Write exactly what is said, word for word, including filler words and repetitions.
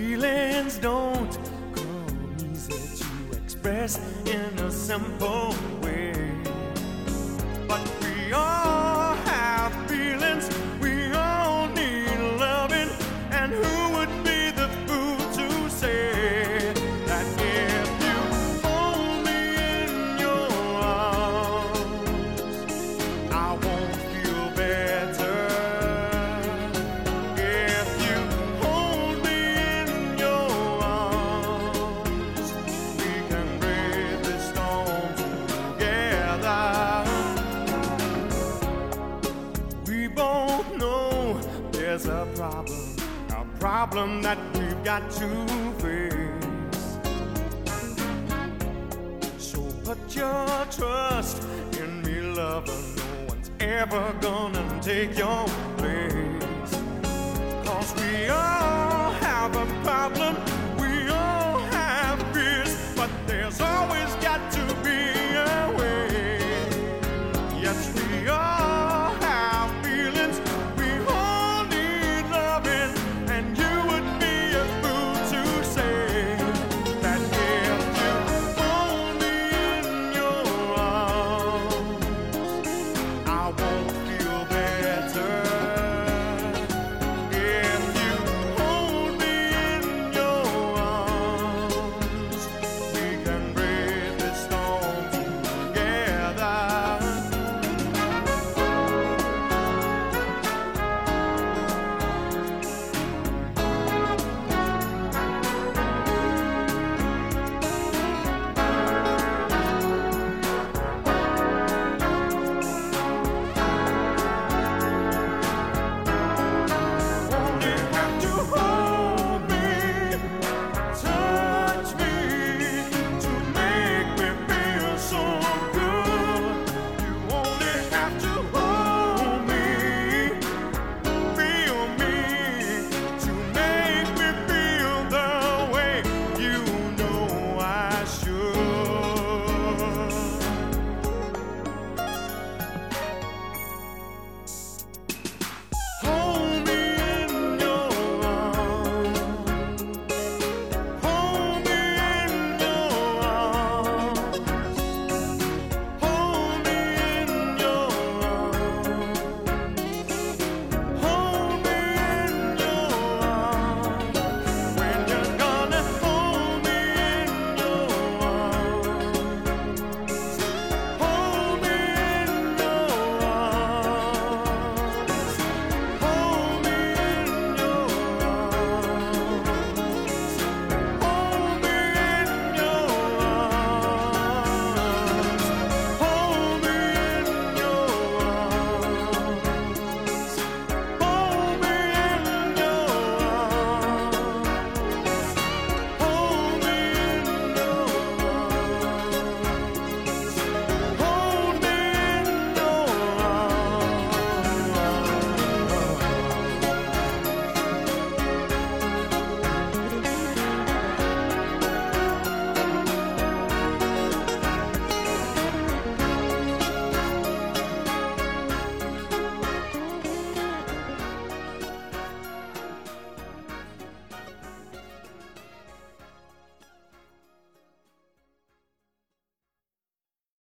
Feelings don't come easy to express in a simple way. But we all have feelings, we all need loving. And who would be the fool to say that if you hold me in your arms, I won't feel better? If you hold me in your arms, we can brave this storm together. We both know there's a problem, a problem that we've got to face. So put your trust in me, lover. No one's ever gonna take your place. 'Cause we